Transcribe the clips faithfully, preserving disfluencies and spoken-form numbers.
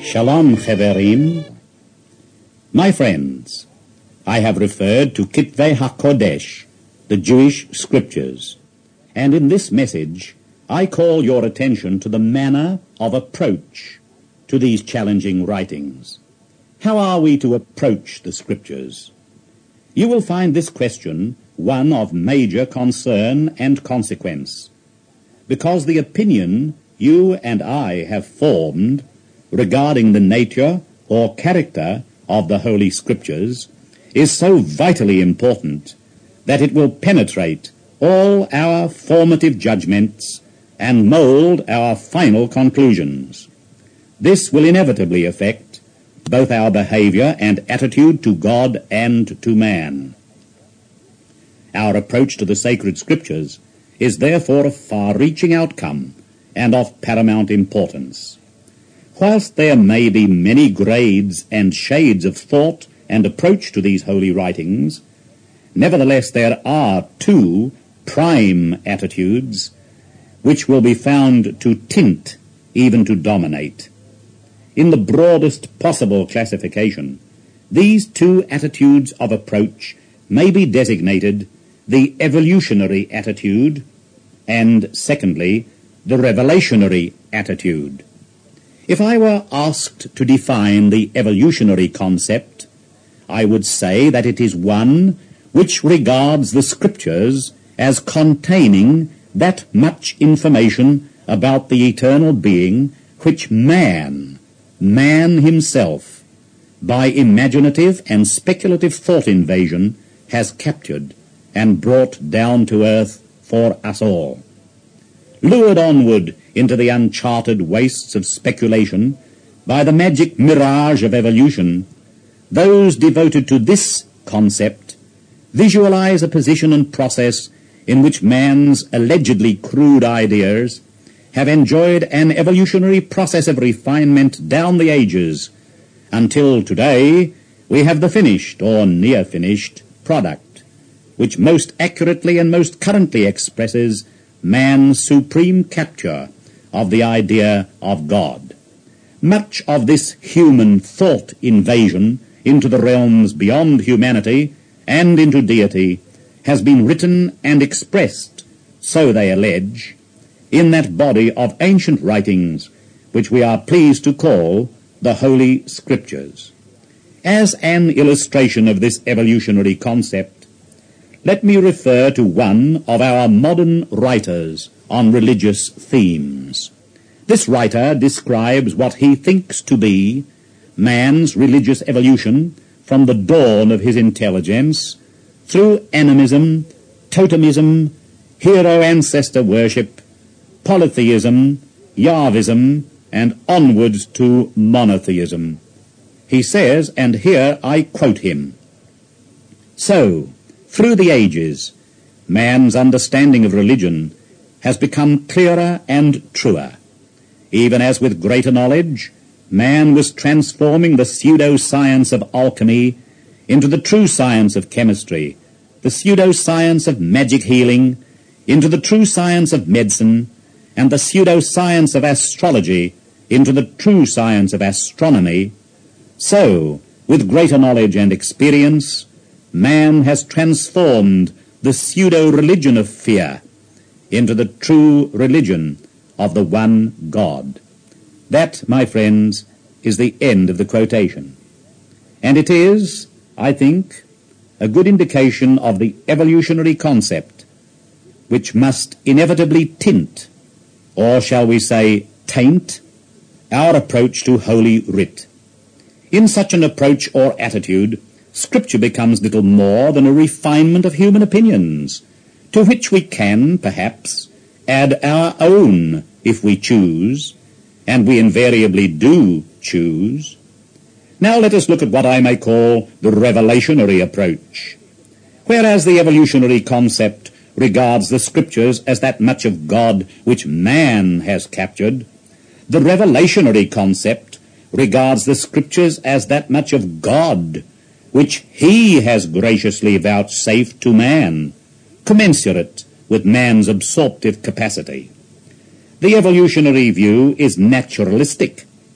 Shalom Chaverim. My friends, I have referred to Kitvei HaKodesh, the Jewish scriptures, and in this message I call your attention to the manner of approach to these challenging writings. How are we to approach the scriptures? You will find this question one of major concern and consequence, because the opinion you and I have formed regarding the nature or character of the Holy Scriptures is so vitally important that it will penetrate all our formative judgments and mold our final conclusions. This will inevitably affect both our behavior and attitude to God and to man. Our approach to the sacred Scriptures is therefore of far-reaching outcome and of paramount importance. Whilst there may be many grades and shades of thought and approach to these holy writings, nevertheless there are two prime attitudes which will be found to tint, even to dominate. In the broadest possible classification, these two attitudes of approach may be designated the evolutionary attitude and, secondly, the revelationary attitude. If I were asked to define the evolutionary concept, I would say that it is one which regards the Scriptures as containing that much information about the eternal being which man, man himself, by imaginative and speculative thought invasion has captured and brought down to earth for us all. Lured onward into the uncharted wastes of speculation by the magic mirage of evolution, those devoted to this concept visualize a position and process in which man's allegedly crude ideas have enjoyed an evolutionary process of refinement down the ages, until today we have the finished or near-finished product, which most accurately and most currently expresses man's supreme capture of the idea of God. Much of this human thought invasion into the realms beyond humanity and into deity has been written and expressed, so they allege, in that body of ancient writings which we are pleased to call the Holy Scriptures. As an illustration of this evolutionary concept, let me refer to one of our modern writers on religious themes. This writer describes what he thinks to be man's religious evolution from the dawn of his intelligence through animism, totemism, hero-ancestor worship, polytheism, Yahvism, and onwards to monotheism. He says, and here I quote him, "So, through the ages, man's understanding of religion has become clearer and truer. Even as with greater knowledge, man was transforming the pseudo-science of alchemy into the true science of chemistry, the pseudo-science of magic healing into the true science of medicine, and the pseudo-science of astrology into the true science of astronomy, so, with greater knowledge and experience, man has transformed the pseudo-religion of fear into the true religion of the one God." That, my friends, is the end of the quotation. And it is, I think, a good indication of the evolutionary concept which must inevitably tint, or shall we say taint, our approach to Holy Writ. In such an approach or attitude, Scripture becomes little more than a refinement of human opinions, to which we can, perhaps, add our own if we choose, and we invariably do choose. Now let us look at what I may call the revelationary approach. Whereas the evolutionary concept regards the Scriptures as that much of God which man has captured, the revelationary concept regards the Scriptures as that much of God which he has graciously vouchsafed to man, commensurate with man's absorptive capacity. The evolutionary view is naturalistic.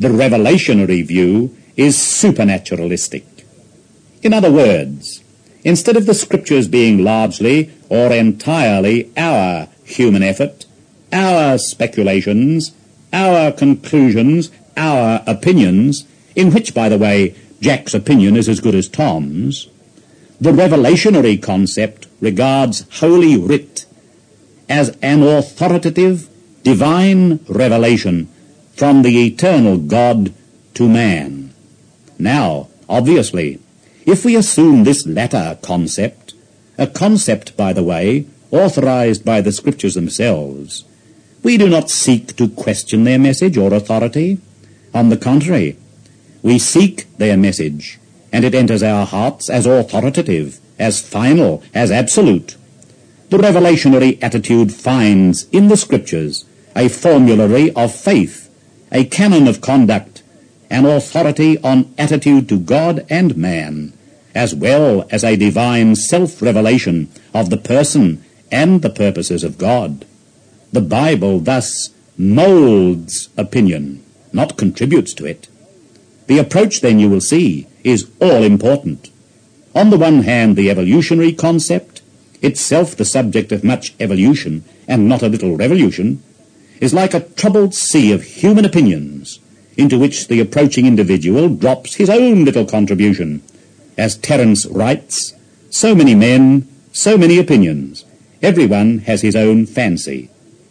The revelationary view is supernaturalistic. In other words, instead of the Scriptures being largely or entirely our human effort, our speculations, our conclusions, our opinions, in which, by the way, Jack's opinion is as good as Tom's, the revelationary concept regards Holy Writ as an authoritative, divine revelation from the eternal God to man. Now, obviously, if we assume this latter concept, a concept, by the way, authorized by the Scriptures themselves, we do not seek to question their message or authority. On the contrary, we seek their message, and it enters our hearts as authoritative, as final, as absolute. The revelationary attitude finds in the Scriptures a formulary of faith, a canon of conduct, an authority on attitude to God and man, as well as a divine self-revelation of the person and the purposes of God. The Bible thus molds opinion, not contributes to it. The approach, then, you will see, is all-important. On the one hand, the evolutionary concept, itself the subject of much evolution and not a little revolution, is like a troubled sea of human opinions into which the approaching individual drops his own little contribution. As Terence writes, so many men, so many opinions. Everyone has his own fancy.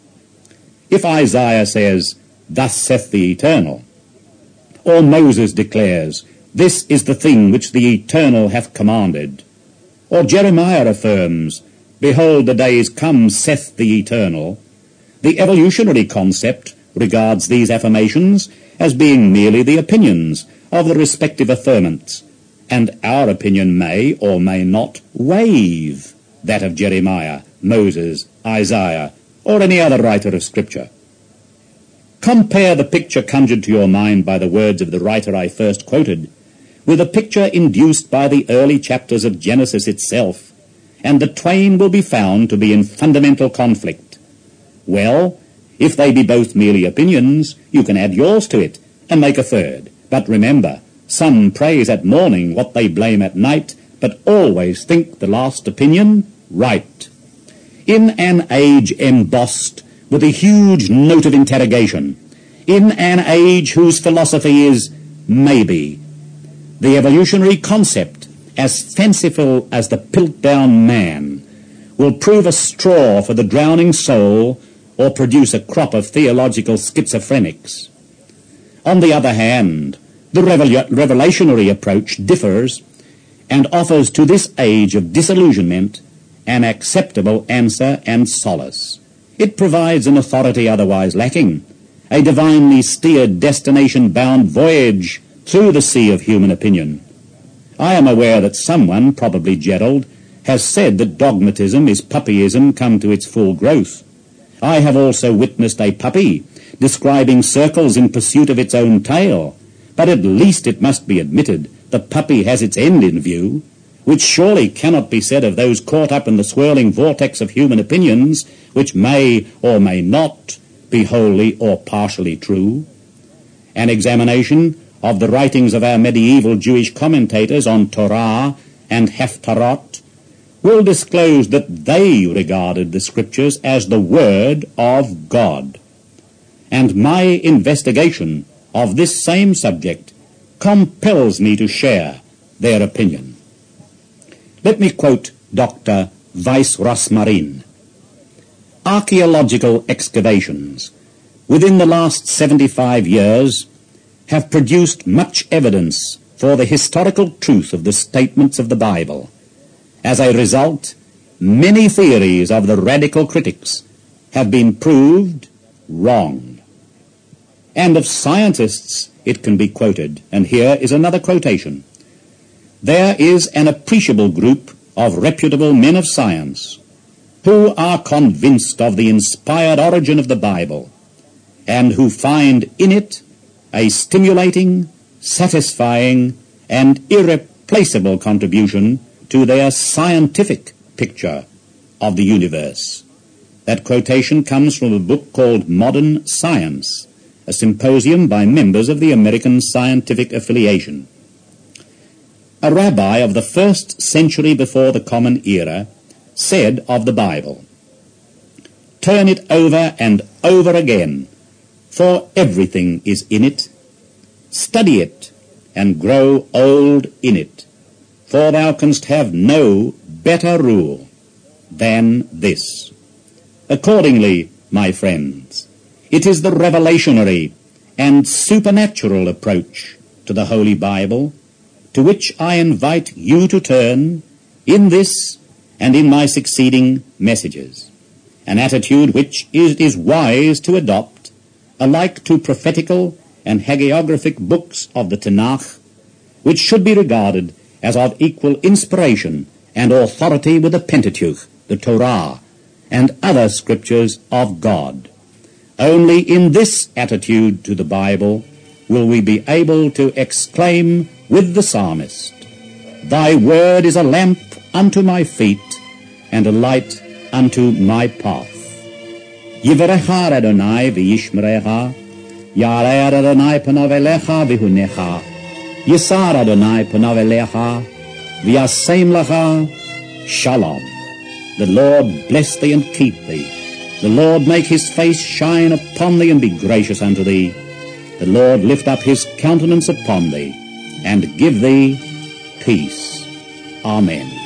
If Isaiah says, "Thus saith the Eternal," or Moses declares, "This is the thing which the Eternal hath commanded," or Jeremiah affirms, "Behold, the days come, saith the Eternal," the evolutionary concept regards these affirmations as being merely the opinions of the respective affirmants, and our opinion may or may not waive that of Jeremiah, Moses, Isaiah, or any other writer of Scripture. Compare the picture conjured to your mind by the words of the writer I first quoted with a picture induced by the early chapters of Genesis itself, and the twain will be found to be in fundamental conflict. Well, if they be both merely opinions, you can add yours to it and make a third. But remember, some praise at morning what they blame at night, but always think the last opinion right. In an age embossed with a huge note of interrogation, in an age whose philosophy is maybe, the evolutionary concept, as fanciful as the Piltdown Man, will prove a straw for the drowning soul or produce a crop of theological schizophrenics. On the other hand, the revel- revelationary approach differs and offers to this age of disillusionment an acceptable answer and solace. It provides an authority otherwise lacking, a divinely steered destination-bound voyage through the sea of human opinion. I am aware that someone, probably Gerald, has said that dogmatism is puppyism come to its full growth. I have also witnessed a puppy describing circles in pursuit of its own tail, but at least it must be admitted the puppy has its end in view, which surely cannot be said of those caught up in the swirling vortex of human opinions, which may or may not be wholly or partially true. An examination of the writings of our medieval Jewish commentators on Torah and Haftarot will disclose that they regarded the Scriptures as the Word of God. And my investigation of this same subject compels me to share their opinion. Let me quote Doctor Weiss Rosmarin. Archaeological excavations within the last seventy-five years have produced much evidence for the historical truth of the statements of the Bible. As a result, many theories of the radical critics have been proved wrong. And of scientists it can be quoted, and here is another quotation. There is an appreciable group of reputable men of science who are convinced of the inspired origin of the Bible and who find in it a stimulating, satisfying, and irreplaceable contribution to their scientific picture of the universe. That quotation comes from a book called Modern Science, a symposium by members of the American Scientific Affiliation. A rabbi of the first century before the Common Era said of the Bible, "Turn it over and over again, for everything is in it. Study it and grow old in it, for thou canst have no better rule than this." Accordingly, my friends, it is the revelationary and supernatural approach to the Holy Bible to which I invite you to turn in this and in my succeeding messages, an attitude which it is wise to adopt, alike to prophetical and hagiographic books of the Tanakh, which should be regarded as of equal inspiration and authority with the Pentateuch, the Torah, and other scriptures of God. Only in this attitude to the Bible will we be able to exclaim with the psalmist, "Thy word is a lamp unto my feet, and a light unto my path." Yivarecha Adonai v'yishmerecha, Yarer Adonai panav elecha v'hunecha, Yisar Adonai panav elecha, v'yasem lecha shalom. The Lord bless thee and keep thee. The Lord make his face shine upon thee and be gracious unto thee. The Lord lift up his countenance upon thee and give thee peace. Amen.